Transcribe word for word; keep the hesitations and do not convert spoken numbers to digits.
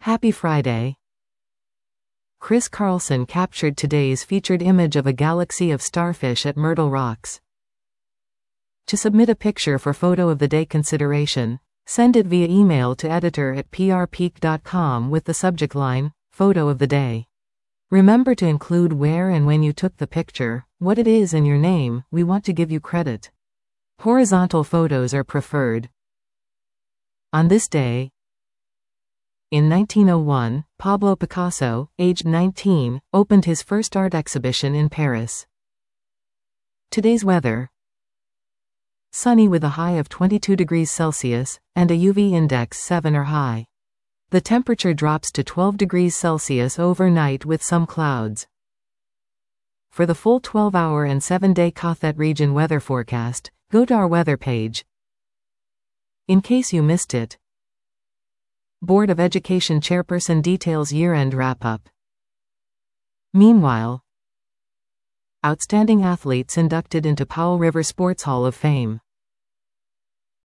Happy Friday. Chris Carlson captured today's featured image of a galaxy of starfish at Myrtle Rocks. To submit a picture for Photo of the Day consideration, send it via email to editor at p r peak dot com with the subject line, Photo of the Day. Remember to include where and when you took the picture, what it is and your name. We want to give you credit. Horizontal photos are preferred. On this day, in nineteen oh one, Pablo Picasso, aged nineteen, opened his first art exhibition in Paris. Today's weather: sunny with a high of twenty-two degrees Celsius, and a U V index seven or high. The temperature drops to twelve degrees Celsius overnight with some clouds. For the full twelve hour and seven day Cothet region weather forecast, go to our weather page. In case you missed it, Board of Education Chairperson details year-end wrap-up. Meanwhile, outstanding athletes inducted into Powell River Sports Hall of Fame.